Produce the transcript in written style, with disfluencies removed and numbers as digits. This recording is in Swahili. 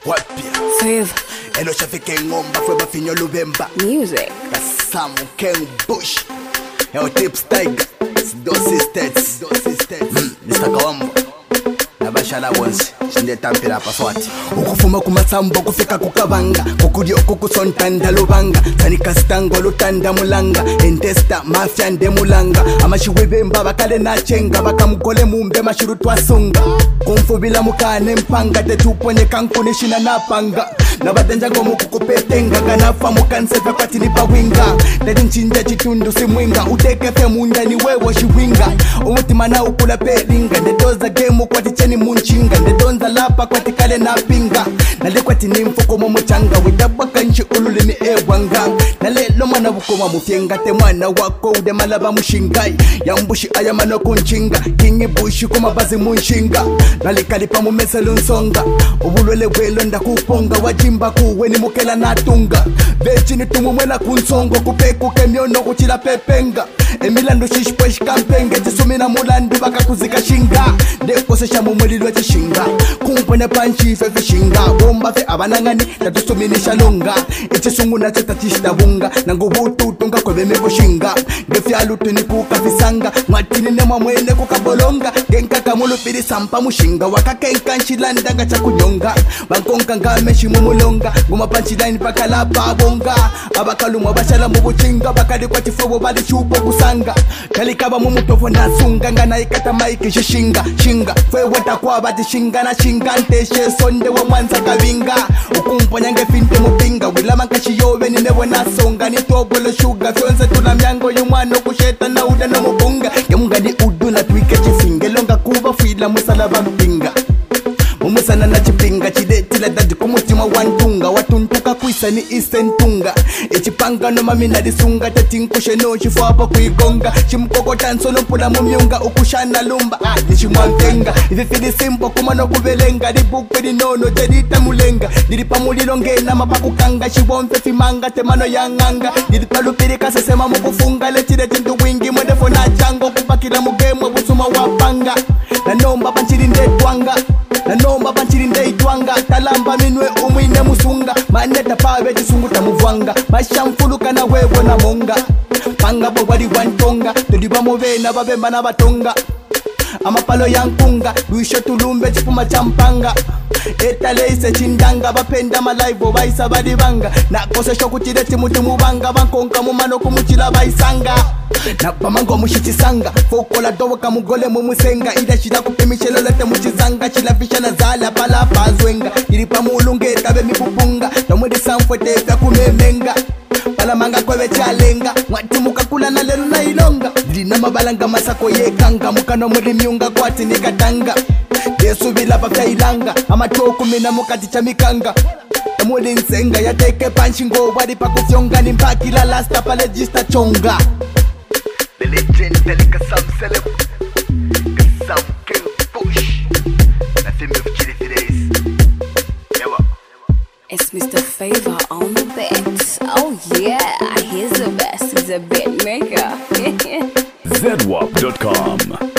Wapia Favor Eno shafike ngomba fwe bafinyo lubemba Music Kasamu Ken Bush Yo Tips Tiger Dosi States Mr. Kawambo Nabashala wonsi Shinde tampira paswati Ukufuma kumasambo kufika kukabanga Kukudio kukusontanda lubanga Tanika stango lutanda mulanga Entesta mafia nde mulanga Amashiwebemba bakale na chenga Bakamukole mumbe mashiru twasunga Kumfubila mukane mpanga Tetuponye kankunishina napanga Nabatenja gomu kukupetenga Ganafa mukansefe kwa tinipa winga Tedi nchinja chitundu simwinga Utekefe munda ni wewo shiwinga Umutima na ukula pelinga Ndedoza gemu kwa ticheni munchinga Ndedonza lapa kwa tikale na pinga Nale kwa tinimfuko mumuchanga Widabwa kanchi ululini ewanga Nale lomana wukoma mufyenga Te mwana wako ude malaba mushingai Yambushi ayamano kunchinga Kingi bushi kumabazi munchinga Nale kalipa mumeselu nsonga Ubulwele welo nda kuponga Wajimba kuwe ni mukela natunga Vechini tumumwena kunsongo Kupeku kemyono kuchila pepenga Emilandu shishpwesh kampenge Jisumina mulandu baka kuzika shinga Dekosesha mumulilwe chishinga Kumpone panchi fe fishinga Bomba fe abanangani Tatusuminisha longa Ichisungu na cheta chishtabunga Nangu butu tunga kwebe meko shinga Gefya lutu ni kukafisanga Matini nema mwene kukabolonga Genka kamulu piri sampa mushinga Wakakenka nshilanda gacha kunyonga Bankonka ngame shimumulonga Guma panchi line paka lapa bonga Abakalumwa bashala mubuchinga Bakadi kwa chifobo bali chupo kusanga Kalikaba mumutofo nasunga Ngana ikata maiki shishinga Shinga Fwe wata kwa bati shinga na shinga Nteshe sonde wa mwanza kavinga Ukumponya nge finte mupinga Wilama kashi yowe ni newe nasonga Nitobolo shuga Fyonse tula myango yumano kusheta na uda no mubunga Gemunga di udu na tuike chifinge Longa kuba fila musala bampinga Mumusana na chipinga chidetila dadi kumutima wantunga Watuntuka kuisa ni isentunga Echipanga no mami na disunga Tatinkushe no chifwapa kuigonga Chimkoko tansolo mpula mumyunga Ukushana lumba nishimwantenga Ififidi simpo kumano kubelenga Dibukwe di nono jedita mulenga Diripa mulilonge na mapakukanga Shiwonfe fimanga temano yanganga Diripa lupirika sesema mukufunga Lechide tindu wingi mwedefo na chango Kupakila mugemo busuma wapanga Na nomba panchiri ndetwanga Na nomba panchiri ndeitwanga Talamba minwe umwine musunga Maneta pawe jisungu tamuvwanga Mashamfuluka na wewe na monga Panga bogwadi wantonga Tudiba movena babemba na batonga Amapalo yankunga Luisho tulumbe chipuma champanga Etale ise chindanga Bapenda malaivo baisa badibanga Nakose shoku chideti mutimubanga Bankonka mumano kumuchila baisanga Napamango mushichisanga Fokola dowa kamugole mumusenga Ida shida kupimishelo lete muchizanga Chila fisha na zala pala pazwenga Iripa mulunge tabe mipupunga Nomwedi samfwete fya kumemenga Palamanga kwewe chalenga Mwati mukakula na lelu na ilonga Dina mabalanga masako yekanga Mukano mwedi miunga kwa tinikatanga Yesu bila pafya ilanga Amatoku mina mukati chamikanga Mwedi nsenga ya teke panchingo Wadi pakufyonga ni mpakila lasta pale jista chonga The legendary Kasam Celeb Kasam Ken Bush Nothing of chili todays Ewa It's Mr. Favor on the beat. Oh yeah, he's the best. He's a beat maker. ZWAP.com